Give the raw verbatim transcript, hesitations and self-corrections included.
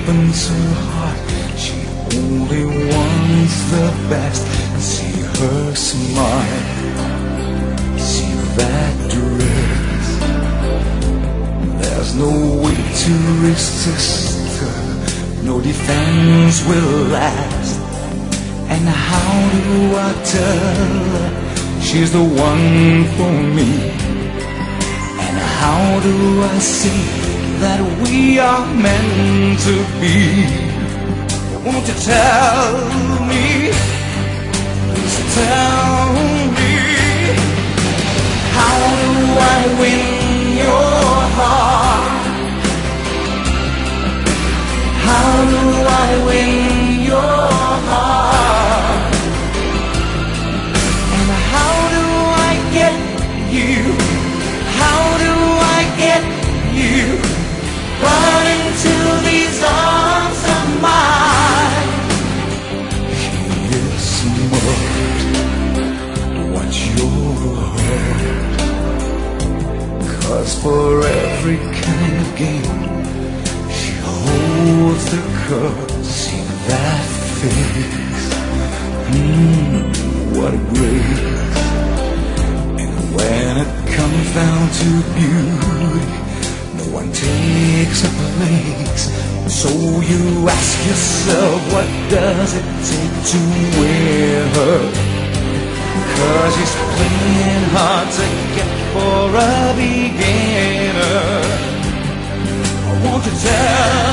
opens her heart. She only wants the best. And see her smile, see that dress. There's no way to resist her, no defense will last. And how do I tell her she's the one for me? And how do I see that we are meant to be? Won't you tell me, please tell me, how do I win your heart? How do I win your heart? And how do I get you? How do I get you run into these arms of mine? Yes, must watch your heart, 'cause for every kind of game she holds the cards. See that face, mm, what a grace. And when it comes down to beauty, no one takes her place. So you ask yourself, what does it take to win her? 'Cause she's playing hard to get for a beginner. Won't you tell